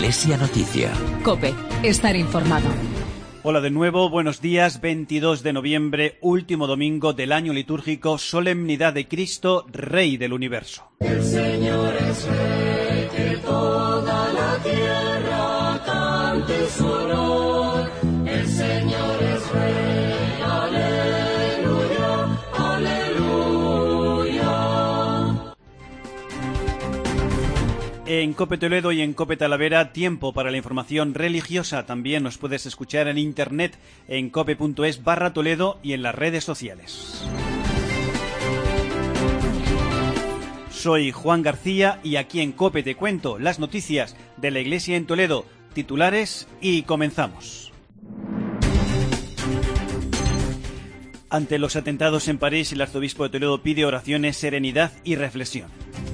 Iglesia Noticia. COPE. Estar informado. Hola de nuevo, buenos días. 22 de noviembre, último domingo del año litúrgico, solemnidad de Cristo, Rey del Universo. El Señor es Rey, que toda la tierra cante su honor. El Señor es Rey, aleluya, aleluya. En COPE Toledo y en COPE Talavera, tiempo para la información religiosa. También nos puedes escuchar en internet en cope.es/Toledo y en las redes sociales. Soy Juan García y aquí en COPE te cuento las noticias de la Iglesia en Toledo, titulares y comenzamos. Ante los atentados en París, el arzobispo de Toledo pide oraciones, serenidad y reflexión.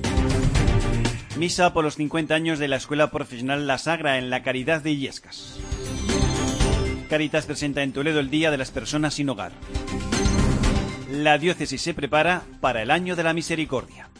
Misa por los 50 años de la Escuela Profesional La Sagra en la Caridad de Illescas. Cáritas presenta en Toledo el Día de las Personas sin Hogar. La diócesis se prepara para el Año de la Misericordia.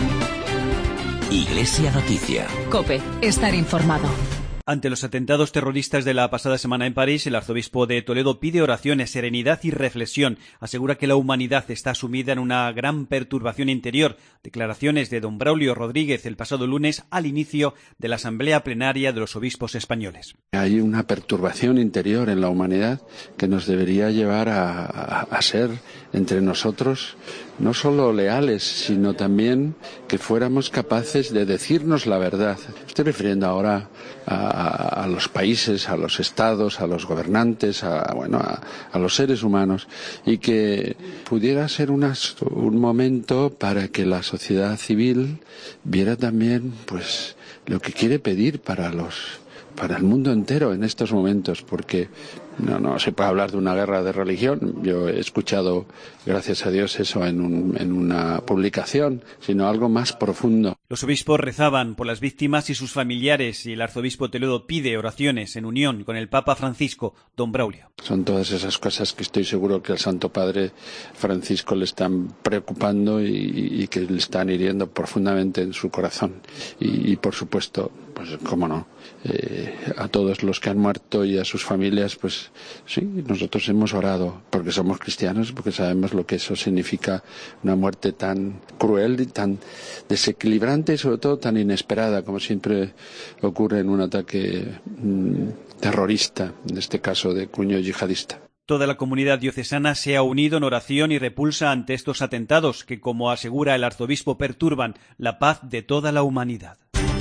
Iglesia Noticia. COPE. Estar informado. Ante los atentados terroristas de la pasada semana en París, el arzobispo de Toledo pide oraciones, serenidad y reflexión. Asegura que la humanidad está sumida en una gran perturbación interior. Declaraciones de don Braulio Rodríguez el pasado lunes al inicio de la Asamblea Plenaria de los Obispos Españoles. Hay una perturbación interior en la humanidad que nos debería llevar a ser entre nosotros no solo leales, sino también que fuéramos capaces de decirnos la verdad. Estoy refiriendo ahora a los países, a los estados, a los gobernantes, a los seres humanos, y que pudiera ser un momento para que la sociedad civil viera también pues lo que quiere pedir para el mundo entero en estos momentos, porque no se puede hablar de una guerra de religión. Yo he escuchado, gracias a Dios, eso en una publicación, sino algo más profundo. Los obispos rezaban por las víctimas y sus familiares y el arzobispo de Toledo pide oraciones en unión con el Papa Francisco, don Braulio. Son todas esas cosas que estoy seguro que al Santo Padre Francisco le están preocupando y que le están hiriendo profundamente en su corazón. Y por supuesto, pues cómo no, a todos los que han muerto y a sus familias, pues sí, nosotros hemos orado porque somos cristianos, porque sabemos lo que eso significa, una muerte tan cruel y tan desequilibrante y sobre todo tan inesperada, como siempre ocurre en un ataque terrorista, en este caso de cuño yihadista. Toda la comunidad diocesana se ha unido en oración y repulsa ante estos atentados que, como asegura el arzobispo, perturban la paz de toda la humanidad.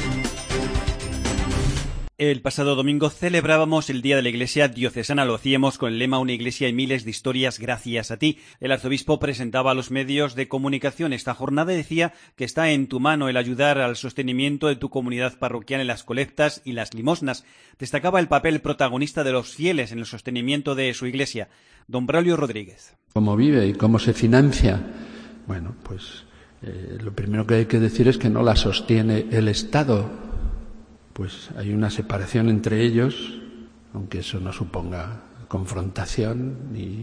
El pasado domingo celebrábamos el Día de la Iglesia Diocesana. Lo hacíamos con el lema Una Iglesia y miles de historias gracias a ti. El arzobispo presentaba a los medios de comunicación esta jornada y decía que está en tu mano el ayudar al sostenimiento de tu comunidad parroquial en las colectas y las limosnas. Destacaba el papel protagonista de los fieles en el sostenimiento de su iglesia. Don Braulio Rodríguez. ¿Cómo vive y cómo se financia? Bueno, pues lo primero que hay que decir es que no la sostiene el Estado. Pues hay una separación entre ellos, aunque eso no suponga confrontación,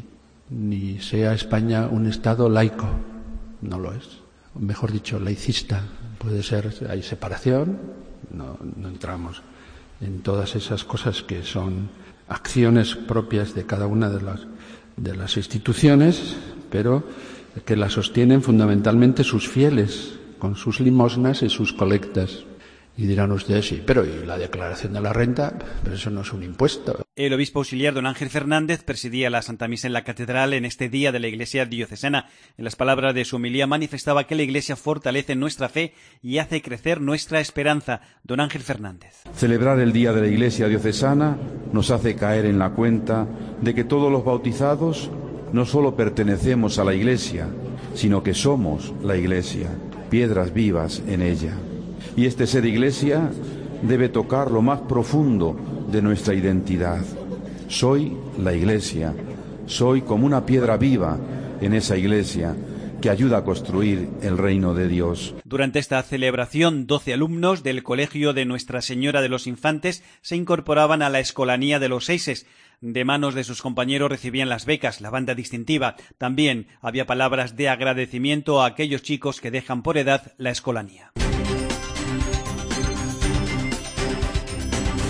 ni sea España un Estado laico, no lo es. O mejor dicho, laicista. Puede ser, hay separación, no entramos en todas esas cosas que son acciones propias de cada una de las instituciones, pero que la sostienen fundamentalmente sus fieles, con sus limosnas y sus colectas. Y dirán ustedes, sí, pero ¿y la declaración de la renta? Pero eso no es un impuesto. El obispo auxiliar don Ángel Fernández presidía la Santa Misa en la Catedral en este Día de la Iglesia Diocesana. En las palabras de su homilía manifestaba que la Iglesia fortalece nuestra fe y hace crecer nuestra esperanza. Don Ángel Fernández. Celebrar el Día de la Iglesia Diocesana nos hace caer en la cuenta de que todos los bautizados no solo pertenecemos a la Iglesia, sino que somos la Iglesia, piedras vivas en ella. Y este ser Iglesia debe tocar lo más profundo de nuestra identidad. Soy la Iglesia, soy como una piedra viva en esa Iglesia que ayuda a construir el reino de Dios. Durante esta celebración, 12 alumnos del Colegio de Nuestra Señora de los Infantes se incorporaban a la Escolanía de los Seises. De manos de sus compañeros recibían las becas, la banda distintiva. También había palabras de agradecimiento a aquellos chicos que dejan por edad la escolanía.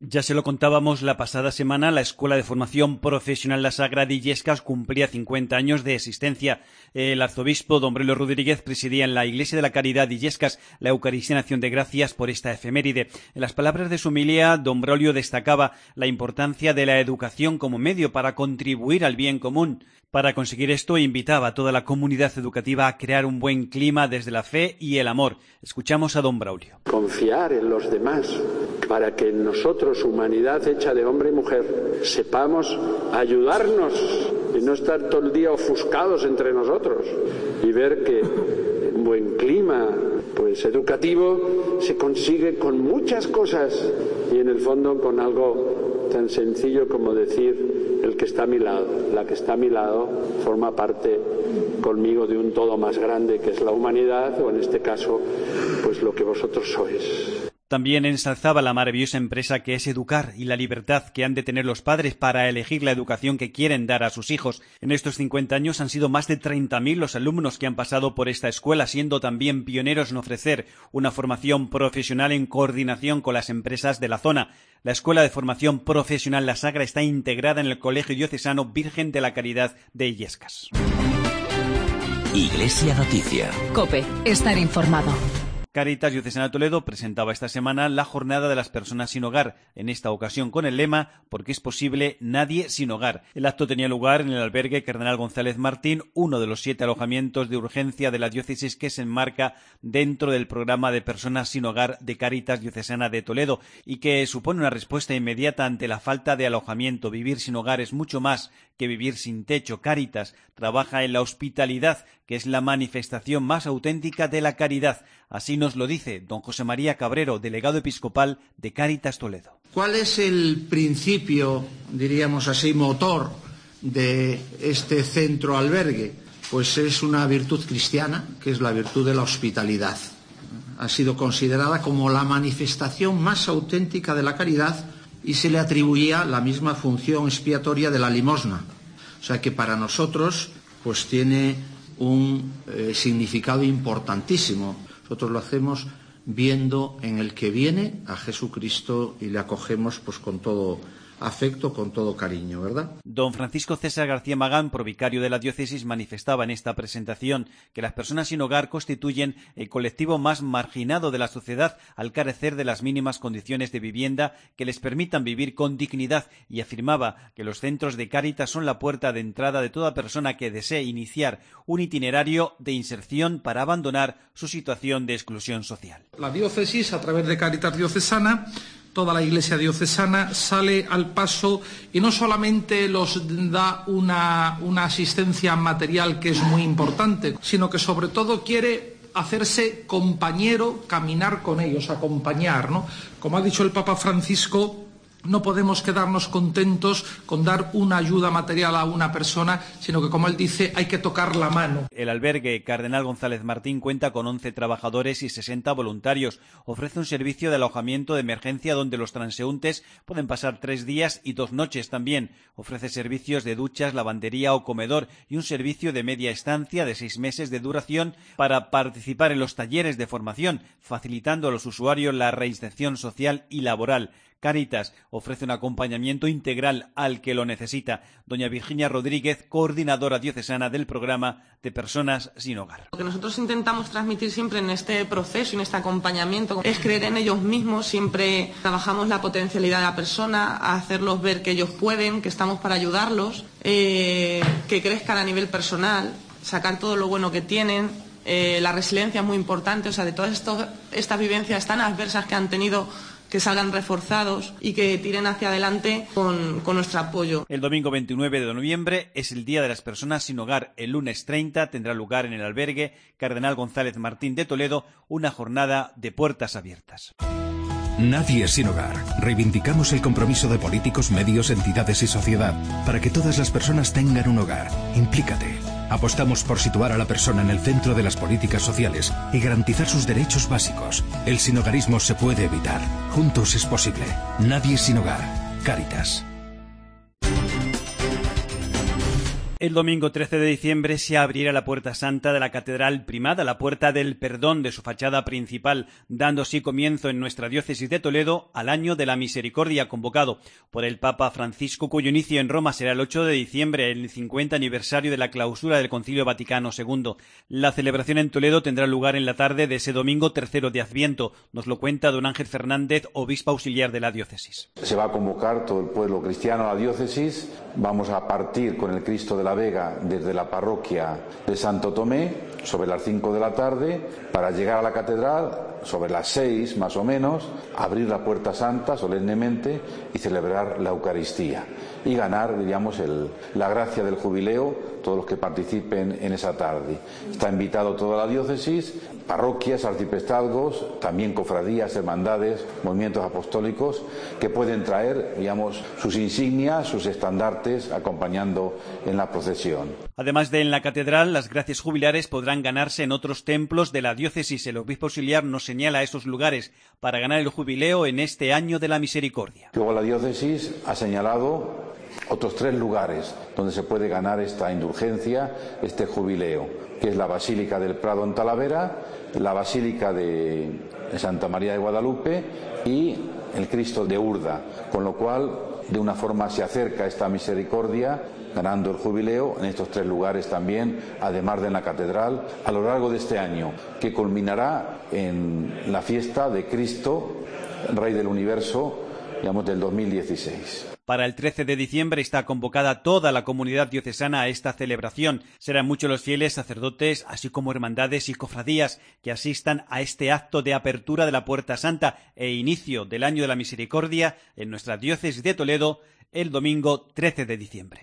Ya se lo contábamos la pasada semana, la Escuela de Formación Profesional La Sagra de Illescas cumplía 50 años de existencia. El arzobispo don Braulio Rodríguez presidía en la Iglesia de la Caridad de Illescas la Eucaristía en acción de gracias por esta efeméride. En las palabras de su homilía, don Braulio destacaba la importancia de la educación como medio para contribuir al bien común. Para conseguir esto, invitaba a toda la comunidad educativa a crear un buen clima desde la fe y el amor. Escuchamos a don Braulio. Confiar en los demás para que nosotros, humanidad hecha de hombre y mujer, sepamos ayudarnos y no estar todo el día ofuscados entre nosotros y ver que un buen clima educativo se consigue con muchas cosas y en el fondo con algo tan sencillo como decir: el que está a mi lado, la que está a mi lado, forma parte conmigo de un todo más grande que es la humanidad, o en este caso, pues lo que vosotros sois. También ensalzaba la maravillosa empresa que es educar y la libertad que han de tener los padres para elegir la educación que quieren dar a sus hijos. En estos 50 años han sido más de 30.000 los alumnos que han pasado por esta escuela, siendo también pioneros en ofrecer una formación profesional en coordinación con las empresas de la zona. La Escuela de Formación Profesional La Sagra está integrada en el Colegio Diocesano Virgen de la Caridad de Illescas. Iglesia Noticia. COPE, estar informado. Cáritas Diocesana de Toledo presentaba esta semana la Jornada de las Personas sin Hogar, en esta ocasión con el lema «Porque es posible, nadie sin hogar». El acto tenía lugar en el albergue Cardenal González Martín, uno de los 7 alojamientos de urgencia de la diócesis que se enmarca dentro del programa de Personas sin Hogar de Cáritas Diocesana de Toledo y que supone una respuesta inmediata ante la falta de alojamiento. Vivir sin hogar es mucho más que vivir sin techo. Cáritas trabaja en la hospitalidad, que es la manifestación más auténtica de la caridad. Así nos lo dice don José María Cabrero, delegado episcopal de Cáritas Toledo. ¿Cuál es el principio, diríamos así, motor de este centro albergue? Pues es una virtud cristiana, que es la virtud de la hospitalidad. Ha sido considerada como la manifestación más auténtica de la caridad y se le atribuía la misma función expiatoria de la limosna. O sea que para nosotros pues tiene un significado importantísimo. Nosotros lo hacemos viendo en el que viene a Jesucristo y le acogemos pues con todo afecto, con todo cariño, ¿verdad? Don Francisco César García Magán, provicario de la diócesis, manifestaba en esta presentación que las personas sin hogar constituyen el colectivo más marginado de la sociedad al carecer de las mínimas condiciones de vivienda que les permitan vivir con dignidad, y afirmaba que los centros de Cáritas son la puerta de entrada de toda persona que desee iniciar un itinerario de inserción para abandonar su situación de exclusión social. La diócesis, a través de Cáritas Diocesana, toda la Iglesia diocesana sale al paso y no solamente los da una asistencia material que es muy importante, sino que sobre todo quiere hacerse compañero, caminar con ellos, acompañar, ¿no? Como ha dicho el Papa Francisco, no podemos quedarnos contentos con dar una ayuda material a una persona, sino que, como él dice, hay que tocar la mano. El albergue Cardenal González Martín cuenta con 11 trabajadores y 60 voluntarios. Ofrece un servicio de alojamiento de emergencia donde los transeúntes pueden pasar 3 días y 2 noches también. Ofrece servicios de duchas, lavandería o comedor y un servicio de media estancia de 6 meses de duración para participar en los talleres de formación, facilitando a los usuarios la reinserción social y laboral. Cáritas ofrece un acompañamiento integral al que lo necesita. Doña Virginia Rodríguez, coordinadora diocesana del programa de Personas sin Hogar. Lo que nosotros intentamos transmitir siempre en este proceso y en este acompañamiento es creer en ellos mismos. Siempre trabajamos la potencialidad de la persona, a hacerlos ver que ellos pueden, que estamos para ayudarlos, que crezcan a nivel personal, sacar todo lo bueno que tienen. La resiliencia es muy importante, o sea, de todas estas vivencias tan adversas que han tenido, que salgan reforzados y que tiren hacia adelante con nuestro apoyo. El domingo 29 de noviembre es el Día de las Personas sin Hogar. El lunes 30 tendrá lugar en el albergue Cardenal González Martín de Toledo una jornada de puertas abiertas. Nadie es sin hogar. Reivindicamos el compromiso de políticos, medios, entidades y sociedad para que todas las personas tengan un hogar. Implícate. Apostamos por situar a la persona en el centro de las políticas sociales y garantizar sus derechos básicos. El sinhogarismo se puede evitar. Juntos es posible. Nadie sin hogar. Cáritas. El domingo 13 de diciembre se abrirá la Puerta Santa de la Catedral Primada, la Puerta del Perdón de su fachada principal, dando así comienzo en nuestra diócesis de Toledo al Año de la Misericordia, convocado por el Papa Francisco, cuyo inicio en Roma será el 8 de diciembre, el 50 aniversario de la clausura del Concilio Vaticano II. La celebración en Toledo tendrá lugar en la tarde de ese domingo 3 de Adviento. Nos lo cuenta don Ángel Fernández, obispo auxiliar de la diócesis. Se va a convocar todo el pueblo cristiano a la diócesis. Vamos a partir con el Cristo de la Vega desde la parroquia de Santo Tomé sobre las 5 de la tarde para llegar a la catedral sobre las 6 más o menos, abrir la Puerta Santa solemnemente y celebrar la Eucaristía y ganar, diríamos, la gracia del jubileo todos los que participen en esa tarde. Está invitado toda la diócesis, parroquias, arciprestazgos, también cofradías, hermandades, movimientos apostólicos que pueden traer, digamos, sus insignias, sus estandartes acompañando en la procesión. Además de en la catedral, las gracias jubilares podrán ganarse en otros templos de la diócesis. El obispo auxiliar nos señala esos lugares para ganar el jubileo en este Año de la Misericordia. Luego la diócesis ha señalado otros 3 lugares donde se puede ganar esta indulgencia, este jubileo, que es la Basílica del Prado en Talavera, la Basílica de Santa María de Guadalupe y el Cristo de Urda, con lo cual de una forma se acerca esta misericordia ganando el jubileo en estos 3 lugares también, además de en la catedral, a lo largo de este año, que culminará en la fiesta de Cristo, Rey del Universo, digamos, del 2016. Para el 13 de diciembre está convocada toda la comunidad diocesana a esta celebración. Serán muchos los fieles, sacerdotes, así como hermandades y cofradías que asistan a este acto de apertura de la Puerta Santa e inicio del Año de la Misericordia en nuestra diócesis de Toledo el domingo 13 de diciembre.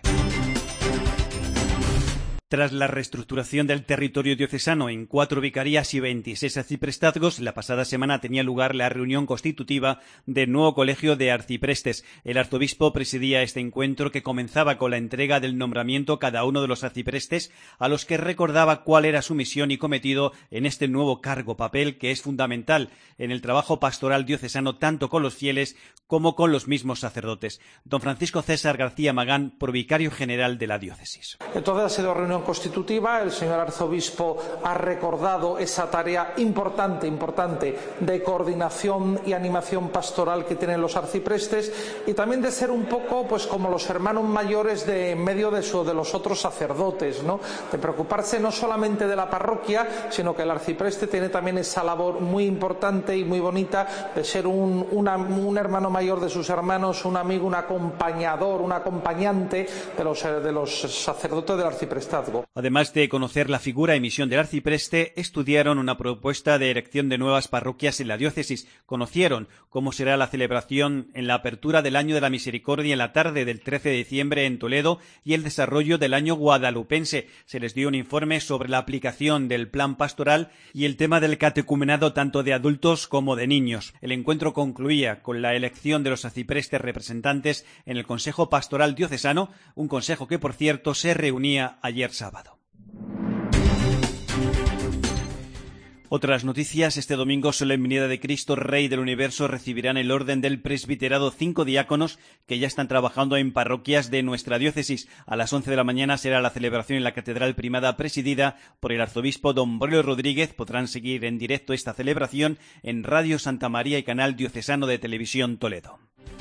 Tras la reestructuración del territorio diocesano en 4 vicarías y 26 arciprestazgos, la pasada semana tenía lugar la reunión constitutiva del nuevo colegio de arciprestes. El arzobispo presidía este encuentro que comenzaba con la entrega del nombramiento a cada uno de los arciprestes, a los que recordaba cuál era su misión y cometido en este nuevo cargo, papel que es fundamental en el trabajo pastoral diocesano tanto con los fieles como con los mismos sacerdotes. Don Francisco César García Magán, provicario general de la diócesis. Entonces ha sido reunión constitutiva, el señor arzobispo ha recordado esa tarea importante de coordinación y animación pastoral que tienen los arciprestes y también de ser un poco pues como los hermanos mayores de en medio de los otros sacerdotes, ¿no? De preocuparse no solamente de la parroquia, sino que el arcipreste tiene también esa labor muy importante y muy bonita de ser un hermano mayor de sus hermanos, un amigo, un acompañador, un acompañante de los sacerdotes del arciprestazgo. Además de conocer la figura y misión del arcipreste, estudiaron una propuesta de erección de nuevas parroquias en la diócesis, conocieron cómo será la celebración en la apertura del Año de la Misericordia en la tarde del 13 de diciembre en Toledo y el desarrollo del Año Guadalupense. Se les dio un informe sobre la aplicación del plan pastoral y el tema del catecumenado tanto de adultos como de niños. El encuentro concluía con la elección de los arciprestes representantes en el Consejo Pastoral Diocesano, un consejo que, por cierto, se reunía ayer sábado. Otras noticias: este domingo, solemnidad de Cristo, Rey del Universo, recibirán el orden del presbiterado 5 diáconos que ya están trabajando en parroquias de nuestra diócesis. A las 11 de la mañana será la celebración en la Catedral Primada presidida por el arzobispo don Braulio Rodríguez. Podrán seguir en directo esta celebración en Radio Santa María y Canal Diocesano de Televisión Toledo.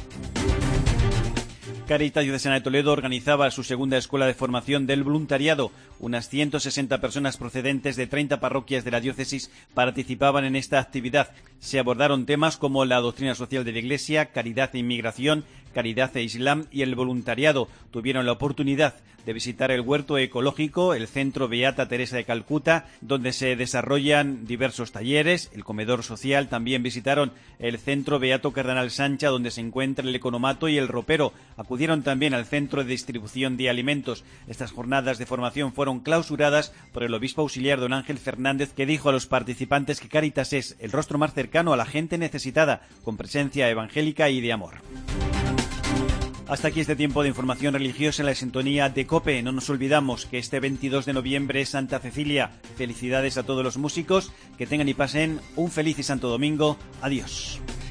Cáritas Diocesana de Toledo organizaba su segunda escuela de formación del voluntariado. Unas 160 personas procedentes de 30 parroquias de la diócesis participaban en esta actividad. Se abordaron temas como la doctrina social de la Iglesia, caridad e inmigración, caridad e Islam y el voluntariado. Tuvieron la oportunidad de visitar el huerto ecológico, el centro Beata Teresa de Calcuta, donde se desarrollan diversos talleres, el comedor social. También visitaron el centro Beato Cardenal Sancha, donde se encuentra el economato y el ropero. Acudieron también al centro de distribución de alimentos. Estas jornadas de formación fueron clausuradas por el obispo auxiliar don Ángel Fernández, que dijo a los participantes que Cáritas es el rostro más cercano a la gente necesitada, con presencia evangélica y de amor. Hasta aquí este tiempo de información religiosa en la sintonía de COPE. No nos olvidamos que este 22 de noviembre es Santa Cecilia. Felicidades a todos los músicos, que tengan y pasen un feliz y santo domingo. Adiós.